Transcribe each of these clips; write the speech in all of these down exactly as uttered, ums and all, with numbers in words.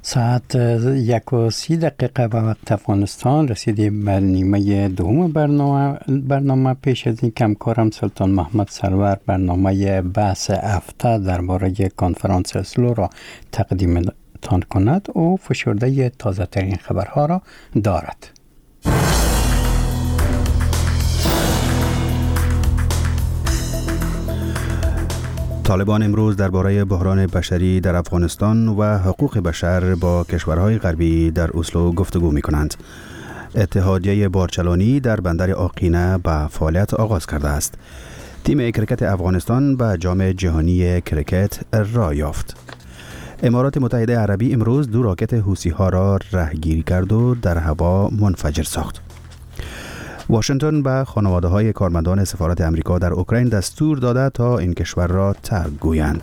ساعت یک و سی دقیقه به وقت افغانستان رسیدیم به نیمه دوم برنامه برنامه پیش از این کمکارم سلطان محمد سرور برنامه بحث هفته درباره کنفرانس اسلو را تقدیم تان کند و فشرده تازه ترین خبرها را دارد. طالبان امروز درباره بحران بشری در افغانستان و حقوق بشر با کشورهای غربی در اسلو گفتگو می کنند. اتحادیه بارچلانی در بندر آقینه به فعالیت آغاز کرده است. تیم کرکت افغانستان به جام جهانی کرکت راه یافت. امارات متحده عربی امروز دو راکت حوثی ها را رهگیری کرد و در هوا منفجر ساخت. واشنگتن به خانواده های کارمندان سفارت امریکا در اوکراین دستور داده تا این کشور را ترک گویند.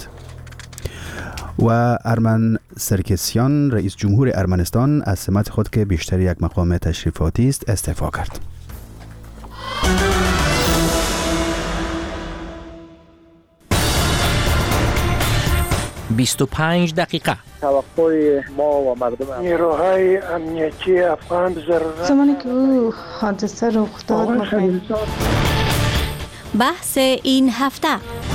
و ارمن سرکسیان رئیس جمهور ارمنستان از سمت خود که بیشتر یک مقام تشریفاتی است استعفا کرد. بیست و پنج دقیقه توقع ما و مردم نیروهای امنیتی افغان ضرورت زمانی که او حادثه رخ داد بحث این هفته.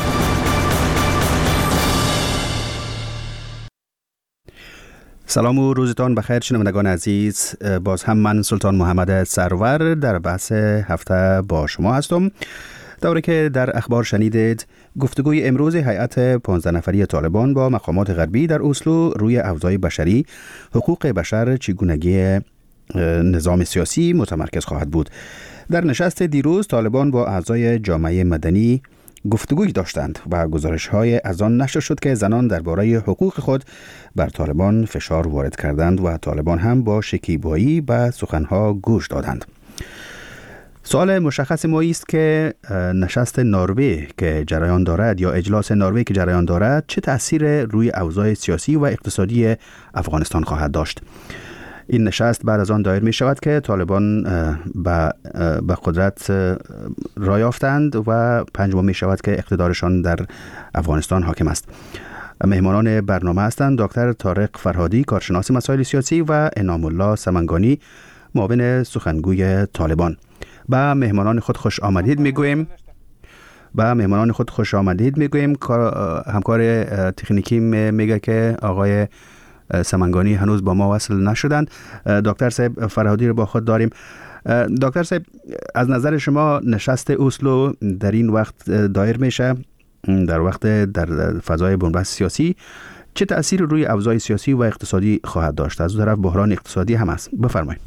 سلام و روزتان بخیر شنوندگان عزیز. باز هم من سلطان محمد سرور در بحث هفته با شما هستم. دوره که در اخبار شنیدید گفتگوی امروز هیئت پانزده نفری طالبان با مقامات غربی در اسلو روی اوضاع بشری، حقوق بشر، چگونگی نظام سیاسی متمرکز خواهد بود. در نشست دیروز طالبان با اعضای جامعه مدنی گفتگوی داشتند و گزارش‌های از آن نشر شد که زنان درباره حقوق خود بر طالبان فشار وارد کردند و طالبان هم با شکیبایی به سخنها گوش دادند. سوال مشخص ما است که نشست نروژ که جریان دارد یا اجلاس نروژ که جریان دارد چه تأثیر روی اوضاع سیاسی و اقتصادی افغانستان خواهد داشت. این نشست بعد از آن دایر می شود که طالبان به قدرت راه یافتند و پنجم می شود که اقتدارشان در افغانستان حاکم است. مهمانان برنامه هستند دکتر طارق فرهادی، کارشناس مسائل سیاسی، و انعام الله سمنگانی، معاون سخنگوی طالبان. با مهمانان خود خوش آمدید میگویم. با مهمانان خود خوش آمدید میگویم. همکار تکنیکی میگه که آقای سمنگانی هنوز با ما وصل نشدند. دکتر صاحب فرهادی رو با خود داریم. دکتر صاحب، از نظر شما نشست اسلو در این وقت دایر میشه، در وقت در فضای بنبست سیاسی، چه تأثیر روی اوضاع سیاسی و اقتصادی خواهد داشت؟ از اون طرف بحران اقتصادی هم است. بفرمایید.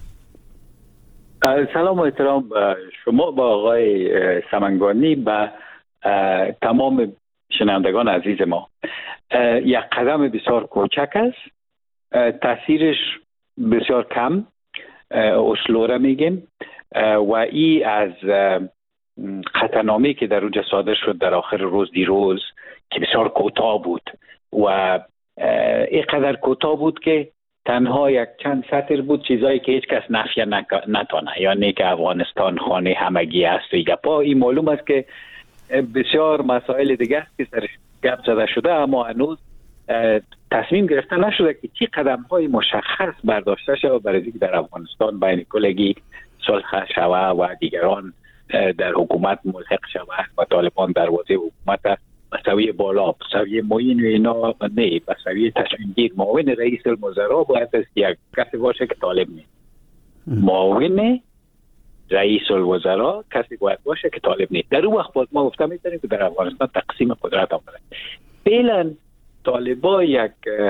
سلام و احترام شما با آقای سمنگانی و تمام شنوندگان عزیز ما. یک قدم بسیار کوچک است، تاثیرش بسیار کم، اسلو را میگیم، و ای از خطرنامه‌ای که در اونجا صادر شد در آخر روز دیروز که بسیار کوتاه بود و اینقدر کوتاه بود که تنها یک چند سطر بود، چیزایی که هیچ کس نفی نتونه، یعنی که افغانستان خانه همگی است و گپا. این معلوم است که بسیار مسائل دیگه است که سرش گپ زده شده، اما هنوز تصمیم گرفته نشده که چی قدم های مشخص برداشته شود برای اینکه در افغانستان بین کلگی صلح شود و دیگران در حکومت ملحق شود و طالبان دروازه حکومت به سویه بالا، به سویه معین و اینا نه، به سویه تصمیمگیر. معاون رئیس الوزراء باید از یک کسی باشه که طالب نیست. معاون رئیس الوزراء کسی باید باشه که طالب نیست. در اون وقت باز ما گفته میتونیم که در افغانستان تقسیم قدرت آمده. فعلا طالبا یک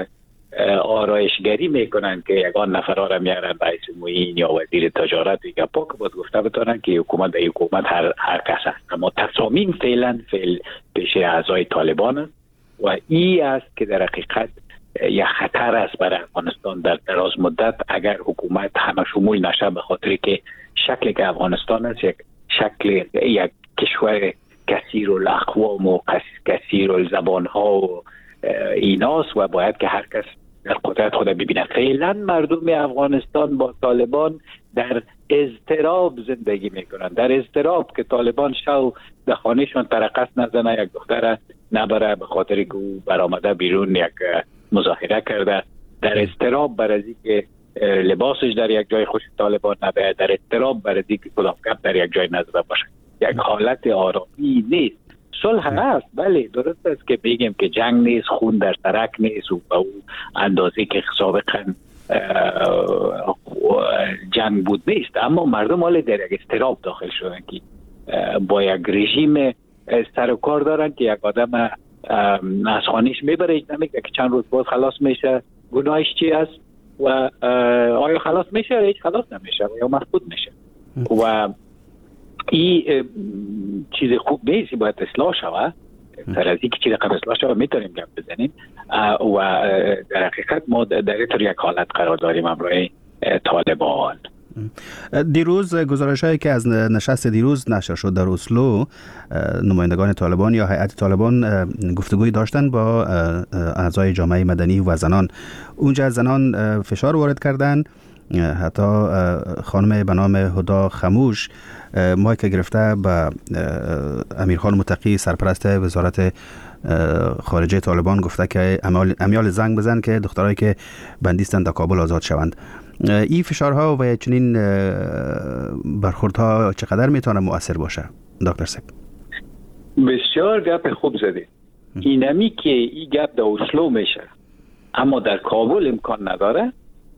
آرایشگری میکنن که یگان نفرها را میارن رئیس معین یا وزیر تجارت یا پاک، باز گفته بتونن که حکومت در حکومت هر هر کس است، اما تصامیم فعلا فعل پیش اعضای طالبان است و این است که در حقیقت یک خطر است برای افغانستان در دراز مدت اگر حکومت همه شمول نشه، به خاطر که شکلی که افغانستان است یک شکل یک کشور کثیر الاقوام و کثیر الزبان ها و ایناست و باید که هر کس در قدرت خود ببینه. فعلا مردم افغانستان با طالبان در اضطراب زندگی میکنن، در اضطراب که طالبان شو در خانهشون ترقص نزنه، یک دختر نبره به خاطر که او برآمده بیرون یک مظاهره کرده، در اضطراب بر از اینکه لباسش در یک جای خوش طالبان نباید، در اضطراب بر از اینکه کلاهکپ در یک جای نزده باشه. یک حالت آرامی نیست. صلح هست، بله درست است که بگیم که جنگ نیست، خون در سرک نیست و به اون اندازه که سابقا جنگ بود نیست، اما مردم حالا در یک اضطراب داخل شدن که با یک رژیم سر و کار دارن که یک آدم از خانهش میبره، نمیگه که چند روز بعد خلاص میشه، گناهش چی است و آیا خلاص میشه یا هیچ خلاص نمیشه یا مفقود میشه و این چیز خوب نیست، باید اصلاح شود. سر از اینکه چیز قبل اصلاح شود میتونیم گپ بزنیم و در حقیقت ما در این طور یک حالت قرار داریم امروی طالبان. دیروز گزارش هایی که از نشست دیروز نشر شد در اسلو، نمایندگان طالبان یا هیئت طالبان گفتگوی داشتن با اعضای جامعه مدنی و زنان. اونجا زنان فشار وارد کردن، حتی خانم به نام هدا خموش مایک گرفته به امیرخان متقی سرپرست وزارت خارجه طالبان گفته که امیال زنگ بزن که دخترایی که بندیستند در کابل آزاد شوند. این فشارها و چنین برخوردها چقدر میتونه مؤثر باشه دکتر سک؟ بسیار گپ خوب زدید. اینمی که این گپ در اسلو میشه اما در کابل امکان نداره،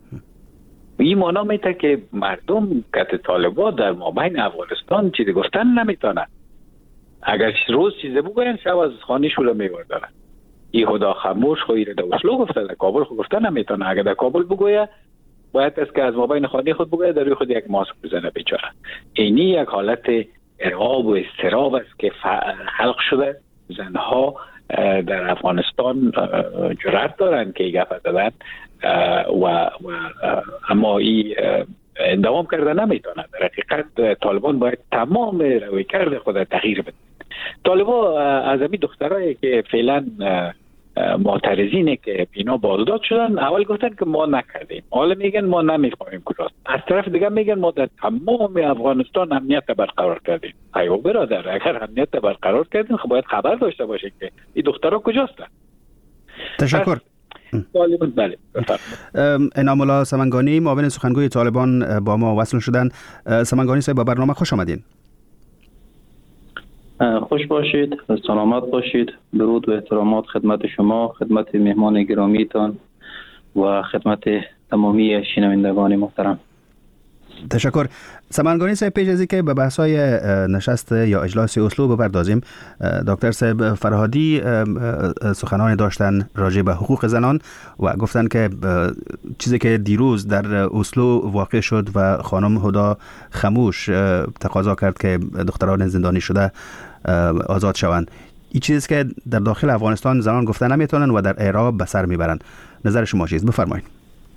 این معنا میته که مردم کت طالبان در مابین افغانستان چیزی گفتن نمیتونن. اگر روز چیزی بگوین شب از خانه شوله میوردن. این خدا خاموش خویره در اسلو گفته، در کابل خود گفتن نمیتونه. اگر در کابل بگویه باید است که از مابین خانه خود بگویه در روی خود یک ماسک بزنه بیچاره. اینی یک حالت ارعاب و اضطراب است که خلق شده. زنها در افغانستان جرأت دارن که گپ زدن و, و اما این دوام کرده نمیتونه. در حقیقت طالبان باید تمام رویکرد خود تغییر بده. طالبان از همین دخترایی که فعلا معترضینه که اینا بازداشت شدن اول گفتن که ما نکردیم، حالا میگن ما نمیفهمیم کجاست. از طرف دیگه میگن ما در تمام افغانستان امنیت برقرار کردیم. ایو برادر، اگر امنیت برقرار کردیم خب باید خبر داشته باشید که این دخترها کجاستن. تشکر. طالبان بله. انعام الله سمنگانی معاون سخنگوی طالبان با ما وصل شدن. سمنگانی صاحب با برنامه خوش آمدین. خوش باشید، سلامت باشید. درود و احترامات خدمت شما، خدمت مهمان گرامیتان و خدمت تمامی شنوندگان محترم. تشکر. سمنگانی صاحب، پیش از اینکه به بحث‌های نشست یا اجلاس اسلو بپردازیم، دکتر صاحب فرهادی سخنانی داشتن راجع به حقوق زنان و گفتن که چیزی که دیروز در اسلو واقع شد و خانم هدا خموش تقاضا کرد که دختران زندانی شده آزاد شوند، این چیزی که در داخل افغانستان زنان گفتن نمیتونن و در اعراب به سر میبرن. نظر شما چیست؟ بفرمایید.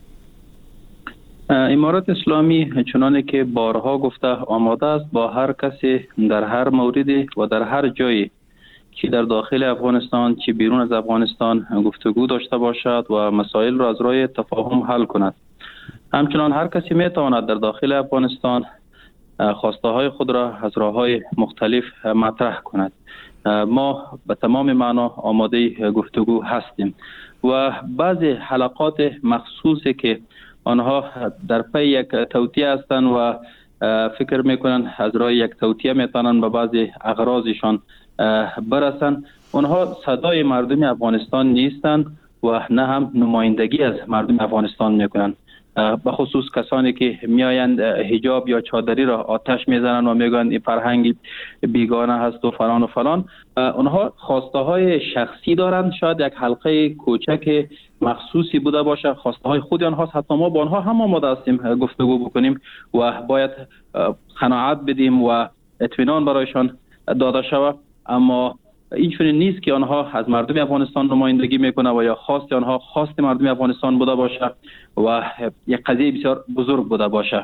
امارت اسلامی چنانه که بارها گفته آماده است با هر کسی در هر موردی و در هر جایی که در داخل افغانستان چه بیرون از افغانستان گفتگو داشته باشد و مسائل را از راه تفاهم حل کند. همچنان هر کسی میتواند در داخل افغانستان خواسته های خود را از راه های مختلف مطرح کند. ما به تمام معنا آماده گفتگو هستیم و بعضی حلقات مخصوصی که آنها در پی یک توطئه هستند و فکر میکنن از راه یک توطئه میتونن به بعضی اغراضشان برسن، آنها صدای مردم افغانستان نیستند و نه هم نمایندگی از مردم افغانستان میکنن. به خصوص کسانی که میآیند حجاب یا چادری را آتش میزنن و میگن این فرهنگ بیگانه هست و فلان و فلان، اونها خواسته های شخصی دارند. شاید یک حلقه کوچک مخصوصی بوده باشه، خواسته های خود آنها، حتی ما با آنها هم آماده هستیم گفتگو بکنیم و باید قناعت بدیم و اطمینان برایشان داده شود. اما اینجوری نیست که آنها از مردم افغانستان نمایندگی میکنه و یا خواست آنها خواست مردم افغانستان بوده باشه و یک قضیه بسیار بزرگ بوده باشه.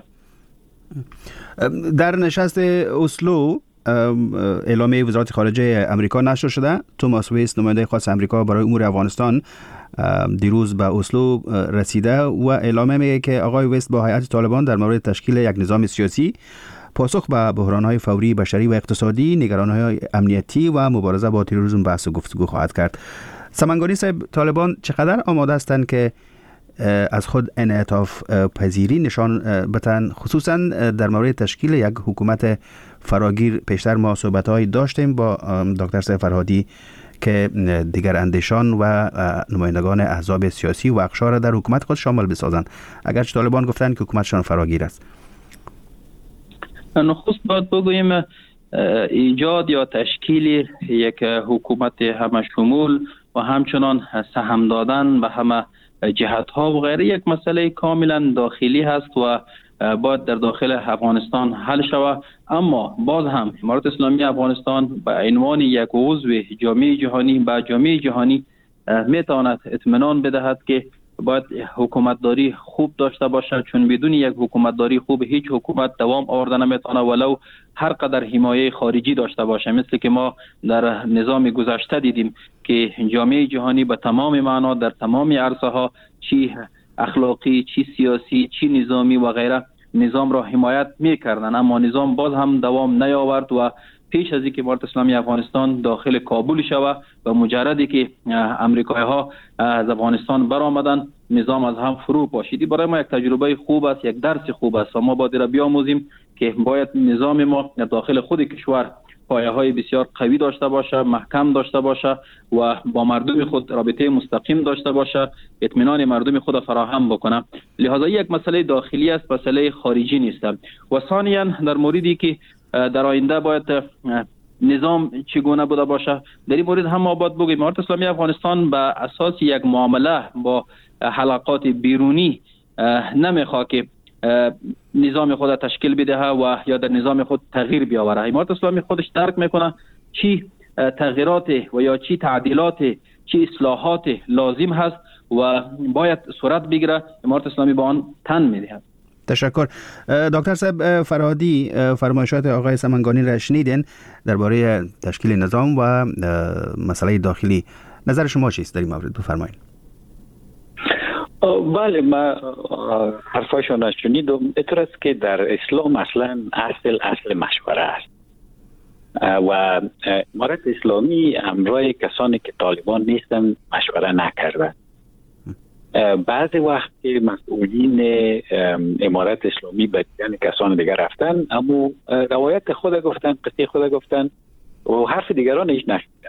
در نشست اسلو اعلامیه وزارت خارجه امریکا نشر شده. توماس ویست نماینده خاص امریکا برای امور افغانستان دیروز به اسلو رسیده و اعلامیه میگه که آقای ویست با هیئت طالبان در مورد تشکیل یک نظام سیاسی، پاسخ به بحران‌های فوری بشری و اقتصادی، نگرانی‌های امنیتی و مبارزه با تروریسم بحث و گفتگو خواهد کرد. سمنگانی صاحب، طالبان چقدر آماده هستند که از خود انعطاف پذیری نشان بدن، خصوصا در مورد تشکیل یک حکومت فراگیر. پیشتر ما صحبت‌هایی داشتیم با دکتر سید فرهادی که دیگر اندیشان و نمایندگان احزاب سیاسی و اقشار در حکومت خود شامل بسازند، اگرچه طالبان گفتند که حکومتشان فراگیر است. نخست باید بگوییم ایجاد یا تشکیل یک حکومت همه شمول و همچنان سهم دادن به همه جهت ها و غیره یک مسئله کاملا داخلی هست و باید در داخل افغانستان حل شود. اما باز هم امارت اسلامی افغانستان به عنوان یک عضو جامعه جهانی به جامعه جهانی میتواند اطمینان بدهد که باید حکومتداری خوب داشته باشد، چون بدون یک حکومتداری خوب هیچ حکومت دوام آورده نمیتونه ولو هر قدر حمایه خارجی داشته باشه. مثل که ما در نظام گذشته دیدیم که جامعه جهانی به تمام معنا در تمام عرصه ها چی اخلاقی، چی سیاسی، چی نظامی و غیره نظام را حمایت میکردن، اما نظام باز هم دوام نیاورد و پیش از اینکه امارت اسلامی افغانستان داخل کابل شود و مجردی که امریکایی ها از افغانستان برآمدن نظام از هم فرو پاشید. برای ما یک تجربه خوب است، یک درس خوب است و ما باید را بیاموزیم که باید نظام ما داخل خود کشور پایه های بسیار قوی داشته باشه، محکم داشته باشه و با مردم خود رابطه مستقیم داشته باشه، اطمینان مردم خود فراهم بکنه. لذا یک مسئله داخلی است، مسئله خارجی نیست. و ثانیاً در موردی که در آینده باید نظام چگونه بوده باشه، در این مورد هم ما باید بگوییم امارت اسلامی افغانستان به اساس یک معامله با حلقات بیرونی نمیخواد که نظام خود تشکیل بده و یا در نظام خود تغییر بیاوره. امارت اسلامی خودش درک میکنه چی تغییرات و یا چی تعدیلات، چی اصلاحات لازم هست و باید صورت بگیره. امارت اسلامی با آن تن میدهد. تشکر. دکتر صاحب فرهادی، فرمایشات آقای سمنگانی را شنیدین درباره تشکیل نظام و مسئله داخلی. نظر شما چیست در این مورد؟ بفرمایید. بله، ما حرفایشان را شنیدم. اینطور است که در اسلام اصلا اصل اصل مشوره است و امارت اسلامی همراه کسانی که طالبان نیستن مشوره نکرده. بعضی وقت که مسئولین امارت اسلامی به دیدن کسان دیگر رفتن، اما روایت خود گفتن، قصه خود گفتن و حرف دیگران هیچ نشنیدن.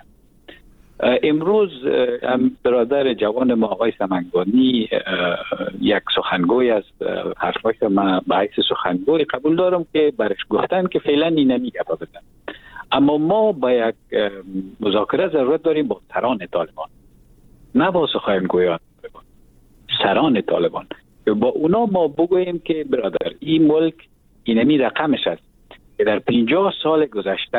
امروز برادر جوان ما آقای سمنگانی یک سخنگوی است، حرفاش ما به حیث سخنگوی قبول دارم که برش گفتن که فعلا این نمیگه بزن. اما ما با یک مذاکره ضرورت داریم با سران طالبان، نه با سخنگویان طالبان، سران طالبان. با اونا ما بگوییم که برادر این ملک اینمی رقمش است که در پنجاه سال گذشته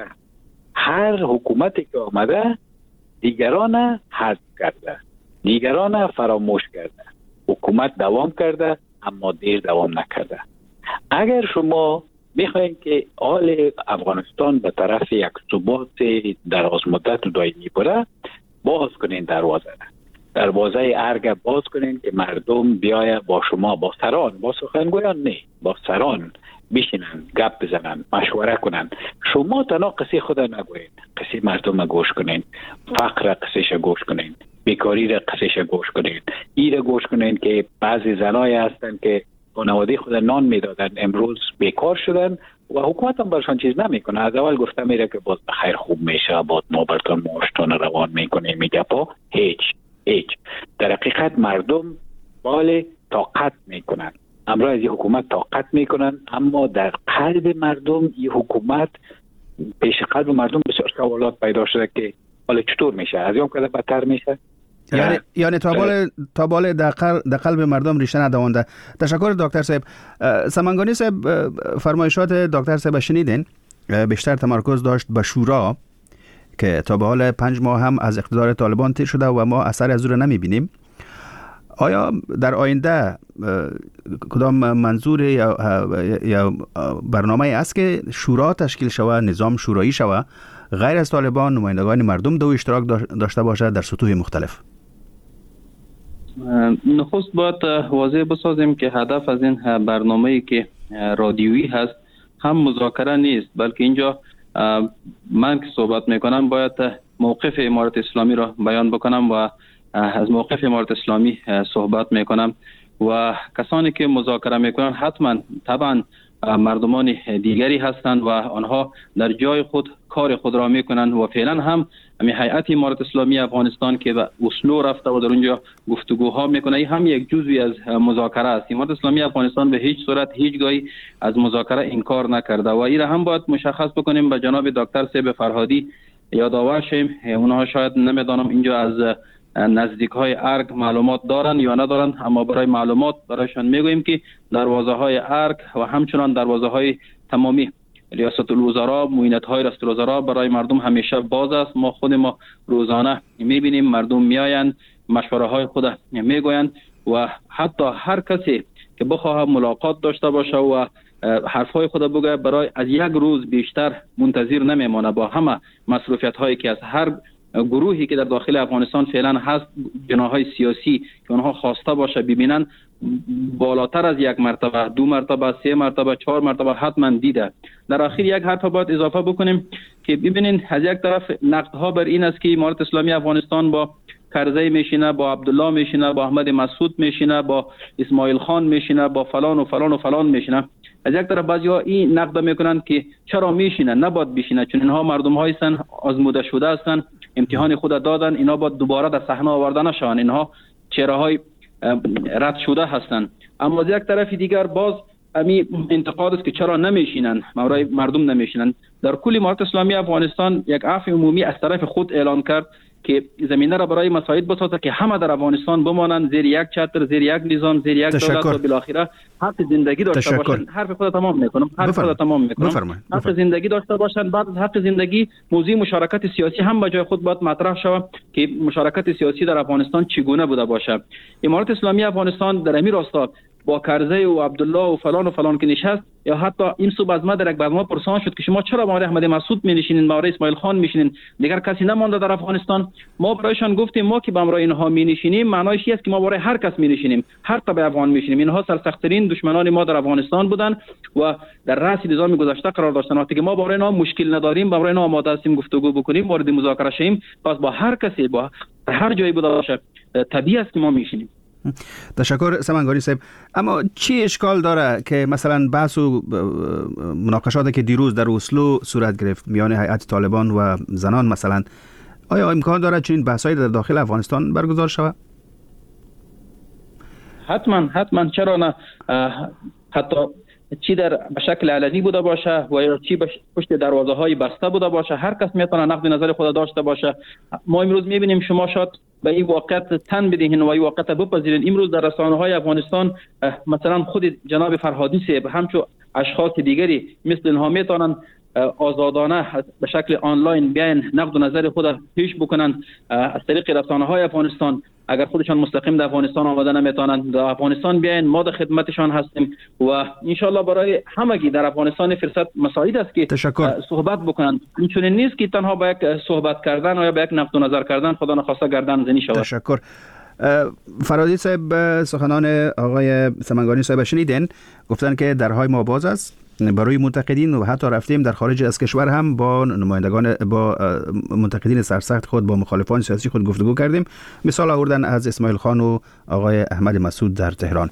هر حکومتی که آمده دیگران حذف کرده، دیگران فراموش کرده، حکومت دوام کرده اما دیر دوام نکرده. اگر شما میخواین که حال افغانستان به طرف یک ثبات دراز مدت و دائمی بره، باز کنین دروازه دروازه ارگ باز کنین که مردم بیایه با شما، با سران، با سخنگویان نه، با سران بشینن، گپ بزنن، مشوره کنن. شما تنها قصه خود نگوین، قصه مردم را گوش کنین، فقر قصهش گوش کنین، بیکاری را قصهش گوش کنین، ای را گوش کنین که بعضی زنای هستن که خانواده خود نان میدادن امروز بیکار شدن و حکومت هم برشان چیز نمیکنه. از اول گفته میره که باز بخیر خوب میشه، باز ما برتون معاشتون روان میکنیم، میگه پا هیچ هیچ. در حقیقت مردم بال طاقت میکنن، امروز از این حکومت طاقت میکنن، اما در قلب مردم این حکومت، پیش قلب مردم بسیار سوالات پیدا شده که حالا چطور میشه، از این کده بدتر میشه. یعنی یعنی تا بال تا بال در قلب مردم ریشه ندوانده. تشکر دکتر صاحب. سمنگانی صاحب، فرمایشات دکتر صاحب شنیدین، بیشتر تمرکز داشت به شورا که تا به حال پنج ماه هم از اقتدار طالبان تیر شده و ما اثر از اون نمیبینیم. آیا در آینده کدام منظور یا, یا برنامه است که شورا تشکیل شود، نظام شورایی شود، غیر از طالبان نمایندگان مردم دو اشتراک داشته باشد در سطوح مختلف؟ نخست باید واضح بسازیم که هدف از این برنامه‌ای که رادیویی هست هم مذاکره نیست، بلکه اینجا من که صحبت میکنم باید موقف امارت اسلامی را بیان بکنم و از موقف امارت اسلامی صحبت میکنم و کسانی که مذاکره میکنن حتما طبعا مردمان دیگری هستند و آنها در جای خود کار خود را میکنند و فعلا هم همین هیئت امارت اسلامی افغانستان که به اسلو رفته و در اونجا گفتگوها میکنه این هم یک جزوی از مذاکره است. امارت اسلامی افغانستان به هیچ صورت هیچگاهی از مذاکره انکار نکرده و این را هم باید مشخص بکنیم. به جناب دکتر سیب فرهادی یادآور شیم، اونها شاید نمیدانم اینجا از نزدیک های ارگ معلومات دارن یا ندارن، اما برای معلومات برایشان میگوییم که دروازه های ارگ و همچنان دروازه های تمامی ریاست الوزراء، معینت های ریاست الوزراء برای مردم همیشه باز است. ما خود ما روزانه میبینیم مردم میآیند، مشوره های خود میگویند و حتی هر کسی که بخواه ملاقات داشته باشه و حرف های خود بگه برای از یک روز بیشتر منتظر نمیمانه. با همه مصروفیت هایی که از هر گروهی که در داخل افغانستان فعلا هست، جناحهای سیاسی که آنها خواسته باشه ببینن، بالاتر از یک مرتبه، دو مرتبه، سه مرتبه، چهار مرتبه حتما دیده. در آخر یک حرف باید اضافه بکنیم که ببینین از یک طرف نقدها بر این است که امارت اسلامی افغانستان با کرزی میشینه، با عبدالله میشینه، با احمد مسعود میشینه، با اسماعیل خان میشینه، با فلان و فلان و فلان میشینه. از یک طرف بعضی‌ها این نقد میکنند که چرا میشینه، نباید بشینه، چون اینها مردم هستند آزموده شده هستند، امتحان خود دادن، اینا باید دوباره در صحنه آورده نشوند، اینها چهره‌های رد شده هستند. اما از یک طرف دیگر باز امی انتقاد است که چرا نمیشینن، مورای مردم نمیشینن. در کل امارت اسلامی افغانستان یک عفو عمومی از طرف خود اعلان کرد که زمینه را برای مساعد بسازد که همه در افغانستان بمانند زیر یک چتر، زیر یک نظام، زیر یک دولت و بالاخره حق زندگی داشته باشند. حرف خود تمام میکنم حرف خود تمام میکنم حق زندگی داشته باشند. بعد از حق زندگی موضوع مشارکت سیاسی هم به جای خود باید مطرح شود که مشارکت سیاسی در افغانستان چگونه بوده باشه. امارت اسلامی افغانستان در همین راستا با کرزی و عبدالله و فلان و فلان که نشست، یا حتی این صبح از ما در یک برنامه پرسان شد که شما چرا با احمد مسعود می نشینین، با اسماعیل خان میشینین، دیگر کسی نمانده در افغانستان. ما برایشان گفتیم ما که با امرای اینها می نشینیم معنایش این است که ما برای هر کس می نشینیم، هر طبع افغان می نشینیم. اینها سرسخت‌ترین دشمنان ما در افغانستان بودن و در رأس نظام گذشته قرار داشتن. وقتی که ما برای اینها مشکل نداریم، برای اینها آماده هستیم گفتگو بکنیم، وارد مذاکره شیم، پس با هر کسی، با هر جایی بوده باشه، طبیعی است که ما میشینیم. تشکر سمنگانی صاحب. اما چی اشکال داره که مثلا بحث و مناقشاتی که دیروز در اسلو صورت گرفت میان هیئت طالبان و زنان مثلا، آیا امکان داره چنین بحثایی در داخل افغانستان برگزار شود؟ حتما حتما، چرا نه. حتی چی در به شکل علنی بوده باشه و یا چی پشت دروازه های بسته بوده باشه، هر کس میتونه نقد نظر خود داشته باشه. ما امروز میبینیم شما شاید به این واقعیت تن بدهین و این واقعیت بپذیرین. امروز در رسانه های افغانستان مثلا خود جناب فرهادی صاحب همچون اشخاص دیگری مثل اینها میتونن آزادانه به شکل آنلاین بیان نقد و نظر خود پیش بکنن از طریق رسانه های افغانستان. اگر خودشان مستقیم در افغانستان آمده نمیتونن، در افغانستان بیاین، ما در خدمتشان هستیم و انشالله برای همگی در افغانستان فرصت مساعد است که تشکر. صحبت بکنن. این چون نیست که تنها با یک صحبت کردن یا با یک نقد و نظر کردن خدا نخواسته گردن زنی شود. تشکر. فرهادی صاحب، سخنان آقای سمنگانی صاحب شنیدین، گفتن که درهای ما باز است برای منتقدین و حتی رفتیم در خارج از کشور هم با نمایندگان، با منتقدین سرسخت خود، با مخالفان سیاسی خود گفتگو کردیم. مثال آوردن از اسماعیل خان و آقای احمد مسعود در تهران.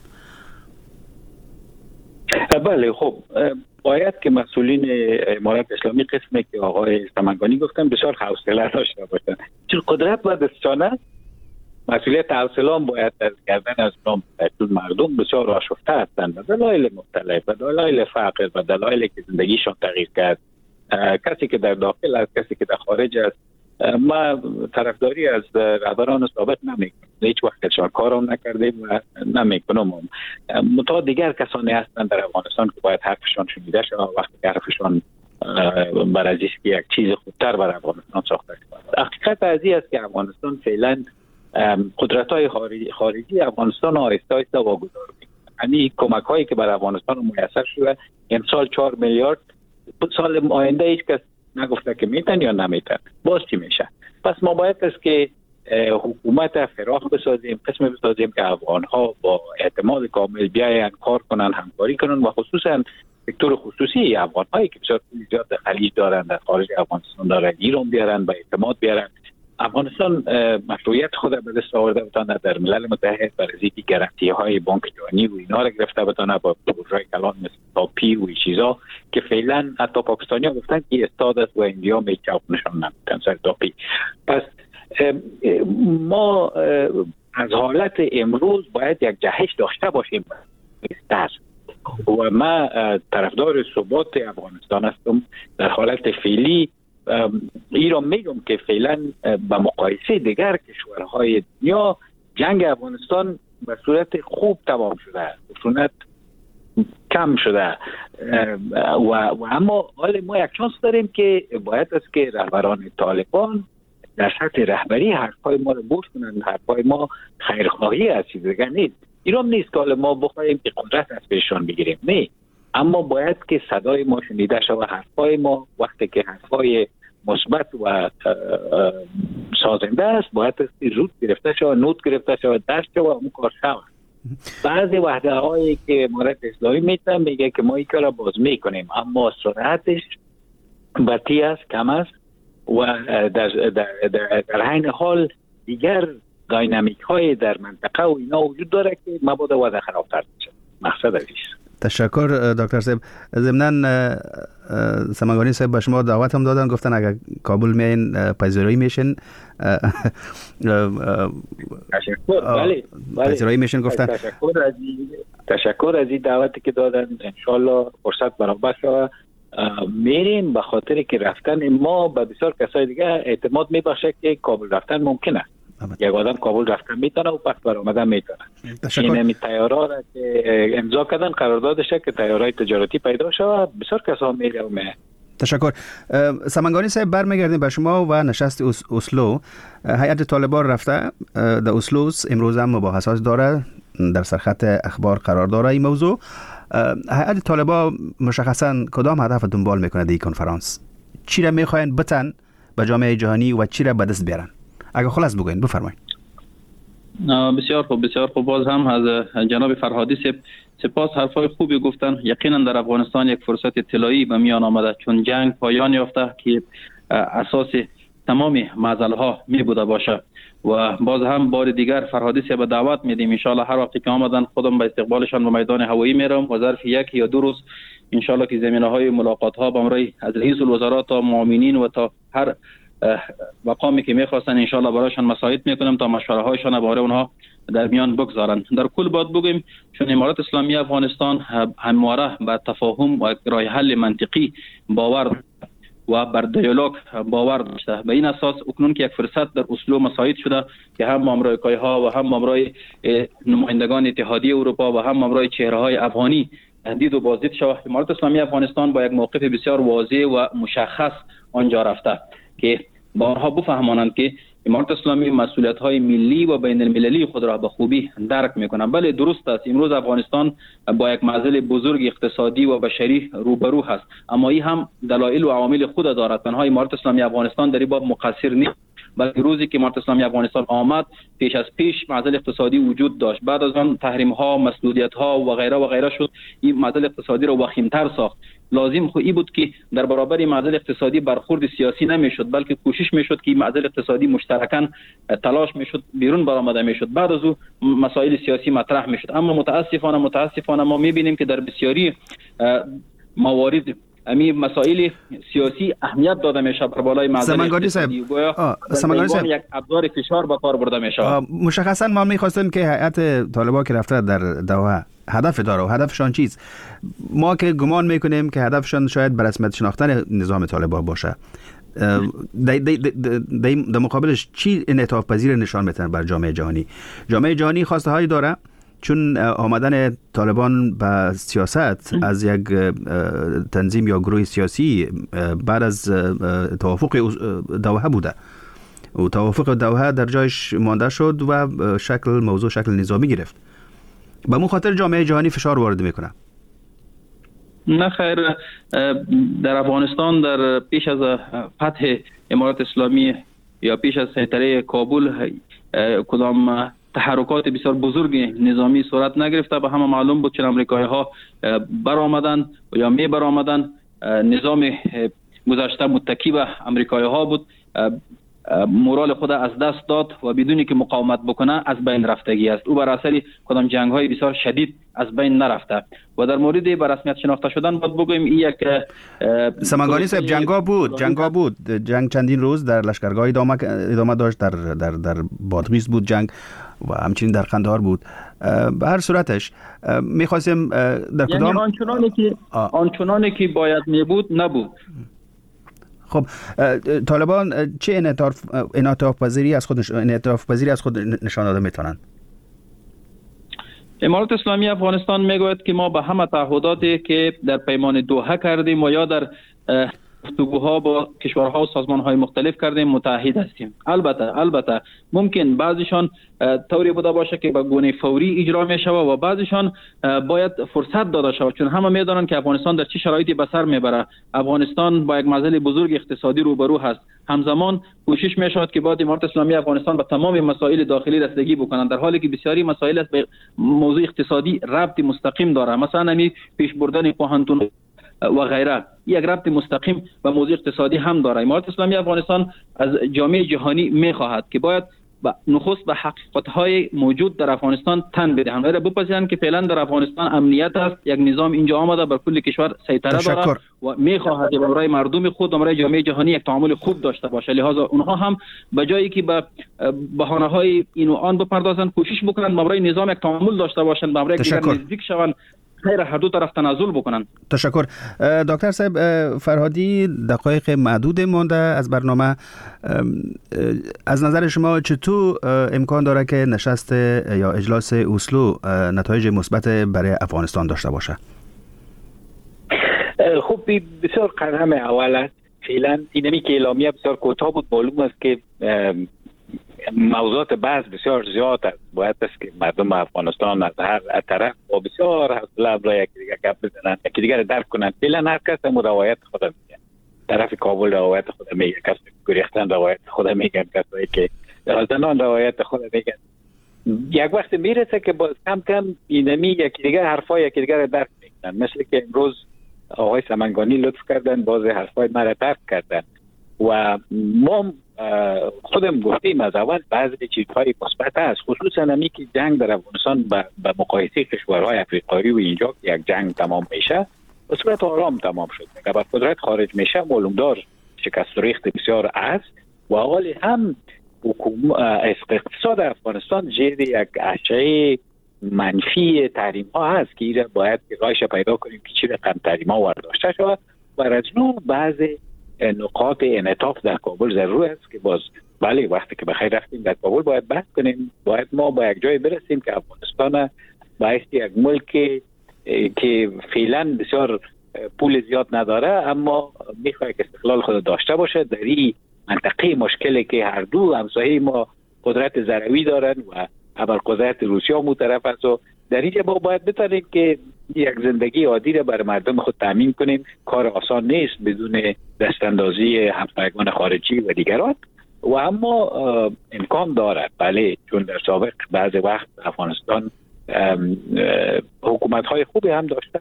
بله، خب باید که مسئولین امارت اسلامی قسمی که آقای سمنگانی گفتن بسیار حوصله داشته باشند، چون قدرت و دستانه مسئولیت حوصله باید از گردن از نام مردم بسیار آشفته هستند. و دلایل مختلف و دلایل فقر و دلایلی که زندگیشان تغییر کرد، کسی که در داخل است، کسی که در خارج است. ما طرفداری از رهبران سابق نمیکنم، هیچ وقت کشان کارم نکردیم و نمیکنم. متا دیگر کسانی هستند در افغانستان که باید حرفشان شنیده شود، وقتی که حرفشان بر از که یک چیز خوبتر بر افغانستان ساخته شود. حقیقت ازی است که افغانستان فعلا قدرت‌های خارجی خارجی افغانستان آهسته آهسته واگذار می‌کنند. یعنی کمک‌هایی که بر افغانستان میسر شده امسال چهار میلیارد، سال آینده هیچ کس نگفته که میتن یا نمیتن، باز چی میشه. پس ما باید است که حکومت فراخ بسازیم، قسم بسازیم که افغان‌ها با اعتماد کامل بیاین کار کنن، همکاری کنن و خصوصا سکتور خصوصی افغان‌هایی که بسیار زیاد خلیج دارن، در خارج افغانستان دارن، ایران بیارن، با اعتماد بیارن افغانستان مشروعیت خود به دست آورده بتانه در ملل متحد برای گارانتی های بانک جهانی و اینا را گرفته بتانه با پروژه کلان مثل تاپی و چیزا که فعلا حتی پاکستانی ها گفتن که استاد است و اندیا میچاپ نشان نمیدن سر تاپی. پس ما از حالت امروز باید یک جهش داشته باشیم بهتر و ما طرفدار ثبات افغانستان هستم. در حالت فعلی ای را میگم که فعلا به مقایسه دیگر کشورهای دنیا جنگ افغانستان به صورت خوب تمام شده، خشونت کم شده و, و اما حال ما یک چانس داریم که باید است که رهبران طالبان در سطح رهبری حرفای ما رو بوش کنند. حرفای ما خیرخواهی است، چیز دیگر نیست. ایران نیست که حالا ما بخواهیم که قدرت از پیشان بگیریم، نه، اما باید که صدای ما شنیده شود. حرفای ما وقتی که حرفای مثبت و سازنده است باید است زود گرفته شود، نوت گرفته شود، دست شود و اون کار شود. بعضی وحده هایی که امارت اسلامی میتن میگه که ما این کار را باز میکنیم، اما سرعتش بطی است، کم است و در در در, در حین حال دیگر داینامیک های در منطقه و اینا وجود داره که مبادا وضع خرابتر بشه. مقصد عزیز. تشکر دکتر صاحب. ضمناً سمنگانی صاحب به شما دعوت هم دادن، گفتن اگر کابل میین پذیرایی میشن. تشکر. بله پذیرایی میشن گفتن. تشکر از تشکر از این دعوتی که دادن. انشالله فرصت برابر شود میریم، به خاطر که رفتن ما به بسیار کسای دیگه اعتماد میبخشه که کابل رفتن ممکنه. یک آدم کابل رفتن میتونه و پس برآمدن میتونه. این همی تیارا را که امضا کردن قراردادش که تیارای تجارتی پیدا شود، بسیار کسا میره و میه. تشکر. سمنگانی صاحب برمیگردیم به شما و نشست اسلو. هیئت طالبان رفته در اسلو، امروز هم مباحثات داره، در سرخط اخبار قرار داره این موضوع. هیئت طالبان مشخصا کدام هدف دنبال میکنه در این کنفرانس؟ چی را میخواین بتن به جامعه جهانی و چی را به دست بیارن؟ اگه خلاص بگوین بفرمایید. بسیار خوب بسیار خوب. باز هم از جناب فرهادی سپ سپاس، حرفای خوبی گفتن. یقینا در افغانستان یک فرصت طلایی به میان آمده، چون جنگ پایان یافته که اساس تمام معضله ها می بوده باشه و باز هم بار دیگر فرهادی سپ دعوت میدیم. ان شاء الله هر وقتی که آمدن خودم به استقبالشان به میدان هوایی میرم و ظرف یک یا دو روز ان شاء الله که زمینه های ملاقات ها با امروی از رئیس الوزراء تا معاونین و تا هر مقامی که میخواستن ان شاء الله برایشان مساعد میکنم تا مشوره هایشان باره اونها در میان بگذارن. در کل باید بگیم چون امارات اسلامی افغانستان همواره به تفاهم و راه حل منطقی باور و بر دیالوگ باور داشته. به این اساس اکنون که یک فرصت در اسلو مساعد شده که هم آمریکایی ها و هم امرای نمایندگان اتحادیه اروپا و هم امرای چهره های افغانی دید و بازدید شود، امارات اسلامی افغانستان با یک موقف بسیار واضح و مشخص آنجا رفته که با آنها بفهمانند که امارات اسلامی مسئولیت‌های ملی و بین المللی خود را به خوبی درک می‌کنند. بله درست است، امروز افغانستان با یک معضل بزرگ اقتصادی و بشری روبرو هست، اما این هم دلایل و عوامل خود دارد. تنها امارات اسلامی افغانستان در این باب مقصر نیست، بلکه روزی که امارات اسلامی افغانستان آمد پیش از پیش معضل اقتصادی وجود داشت. بعد از آن تحریم‌ها، مسدودیت‌ها و غیره و غیره شد، این معضل اقتصادی را وخیم‌تر ساخت. لازم خو ای بود که در برابر معضل اقتصادی برخورد سیاسی نمیشد، بلکه کوشش میشد که معضل اقتصادی مشترکاً تلاش میشد بیرون برآمده میشد، بعد از او مسائل سیاسی مطرح میشد. اما متاسفانه متاسفانه ما میبینیم که در بسیاری موارد امی مسائل سیاسی اهمیت داده میشه بر بالای معضل اقتصادی. گویا سمنگانی صاحب یک ابزار فشار به کار برده میشه. مشخصا ما میخواستیم که هیئت طالبان که رفته در دوحه هدف داره و هدفشان چیست؟ ما که گمان میکنیم که هدفشان شاید به رسمیت شناختن نظام طالبان باشه. در مقابلش چی انعطاف پذیر نشان میتن بر جامعه جهانی؟ جامعه جهانی خواسته هایی داره، چون آمدن طالبان به سیاست از یک تنظیم یا گروه سیاسی بعد از توافق دوحه بوده و توافق دوحه در جایش مانده شد و شکل موضوع شکل نظامی گرفت. به مو خاطر جامعه جهانی فشار وارد میکنه. نه خیر، در افغانستان در پیش از فتح امارات اسلامی یا پیش از سیطره کابل کدام تحرکات بسیار بزرگ نظامی صورت نگرفته. به همه معلوم بود که امریکایی ها برآمدن یا می برآمدن. نظام گذشته متکی به امریکایی ها بود. مورال خود از دست داد و بدونی که مقاومت بکنه از بین رفتگی است. او بر اثر کدام جنگ های بسیار شدید از بین نرفته و در مورد به رسمیت شناخته شدن باید بگویم این یک سمنگانی صاحب جنگا بود جنگا بود جنگ چندین روز در لشکرگاه ادامه ادامه داشت، در در در بادغیس بود جنگ و همچنین در قندهار بود. به هر صورتش می‌خواستیم در کدام یعنی آنچنانی که آنچنانی که باید می بود نبود. خب طالبان چه انعطاف انعطاف پذیری از خود انعطاف پذیری از خود نشان داده میتونن؟ امارات اسلامی افغانستان میگوید که ما به همه تعهداتی که در پیمان دوحه کردیم و یا در گفتگوها با کشورها و سازمانهای مختلف کردیم متعهد هستیم. البته البته ممکن بعضیشان طوری بوده باشه که به گونه فوری اجرا می شود و بعضیشان باید فرصت داده شود، چون همه میدانند که افغانستان در چه شرایطی به سر میبره. افغانستان با یک معضل بزرگ اقتصادی روبرو هست. همزمان کوشش می شود که باید امارات اسلامی افغانستان به تمام مسائل داخلی رسیدگی بکنند، در حالی که بسیاری مسائل است به موضوع اقتصادی ربط مستقیم داره. مثلا همین پیش بردن پوهنتون و غیره یک ربط مستقیم و موضوع اقتصادی هم داره. امارات اسلامی افغانستان از جامعه جهانی میخواهد که باید نخست به حقیقت‌های موجود در افغانستان تن بدهند و بپذیرند که فعلا در افغانستان امنیت است، یک نظام اینجا آمده بر کل کشور سیطره داره و میخواهد که برای مردم خود و برای جامعه جهانی یک تعامل خوب داشته باشه. لذا اونها هم به جایی که به بهانه‌های این و آن بپردازند کوشش بکنند برای نظام یک تعامل داشته باشند، برای دیگر نزدیک شوند، خیر هر دو طرف تنازل بکنن. تشکر. دکتر صاحب فرهادی، دقایق معدود مانده از برنامه، از نظر شما چطور امکان داره که نشست یا اجلاس اسلو نتایج مثبت برای افغانستان داشته باشه؟ خب بسیار قدم اول است. فعلا اینمی که اعلامیه بسیار کوتاه بود. معلوم است که موضوعات بحث بسیار زیاد است. باید است که مردم افغانستان از هر طرف با بسیار حوصله برای یک دیگر گپ بزنند، یکی دیگر درک کنند. فعلا هر کس هم روایت خود میگه. طرف کابل روایت خود میگه، کسی گریختن روایت خود میگه، کسی که رازدنان روایت خود میگه. یک وقت میرسه که باز کم کم اینمی یکی دیگر حرفای یکی دیگر درک میکنن. مثل که امروز آقای سمنگانی لطف کردن، باز حرفای مرا ترک کردن و ما خودم گفتیم از اول بعضی چیزهای مثبت است، خصوصا همی که جنگ در افغانستان به مقایسه کشورهای افریقایی و اینجا یک جنگ تمام میشه به صورت آرام تمام شد. اگر با قدرت خارج میشه معلوم دار شکست و ریخت بسیار است و حالی هم اقتصاد افغانستان زیر یک اشعه منفی تحریم ها هست که ایره باید رایش پیدا کنیم که چی رقم تحریم ها ورداشته شود و از نوع بعضی نقاط انعطاف در کابل ضرور است که باز بله وقتی که بخیر رفتیم در کابل باید بحث کنیم، باید ما با یک جای برسیم که افغانستان باعث یک ملک که فعلا بسیار پول زیاد نداره اما میخواد که استقلال خود داشته باشه در این منطقه مشکلی که هر دو همسایه ما قدرت ضروری دارن و ابرقدرت روسیه هم طرف است و در اینجا ما باید بتونیم که یک زندگی عادی را برای مردم خود تامین کنیم. کار آسان نیست بدون دستاندازی همسایگان خارجی و دیگران و اما امکان دارد. بله چون در سابق بعض وقت افغانستان حکومت های خوبی هم داشته.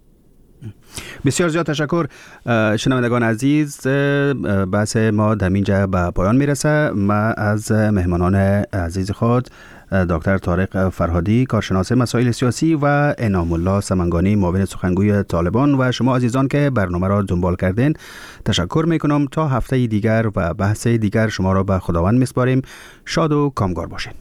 بسیار زیاد تشکر. شنوندگان عزیز، بحث ما در اینجا به پایان میرسه. ما از مهمانان عزیز خود دکتر طارق فرهادی کارشناس مسائل سیاسی و انعام الله سمنگانی معاون سخنگوی طالبان و شما عزیزان که برنامه را دنبال کردین تشکر میکنم. تا هفته دیگر و بحث دیگر شما را به خداوند میسپاریم. شاد و کامگار باشین.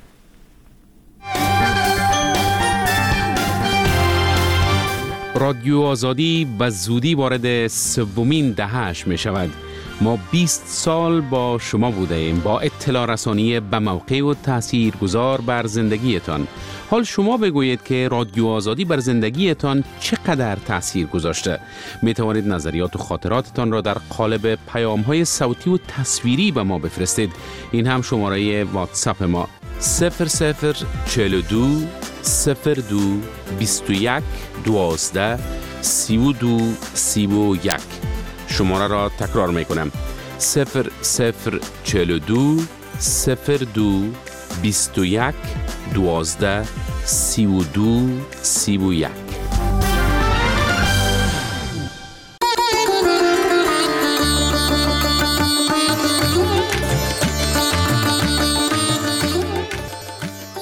رادیو آزادی به زودی وارد سومین دهه‌اش می شود. ما بیست سال با شما بوده ایم با اطلاع رسانی به موقع و تأثیر گذار بر زندگیتان. حال شما بگویید که رادیو آزادی بر زندگیتان چقدر تأثیر گذاشته. می توانید نظریات و خاطراتتان را در قالب پیام‌های صوتی و تصویری به ما بفرستید. این هم شماره واتساپ ما صفر صفر چهل و دو صفر دو بیست و یک دوازده سی و دو سی و یک. شماره را تکرار می کنم صفر صفر چهل و دو صفر دو بیست و یک دوازده سی و دو سی و یک.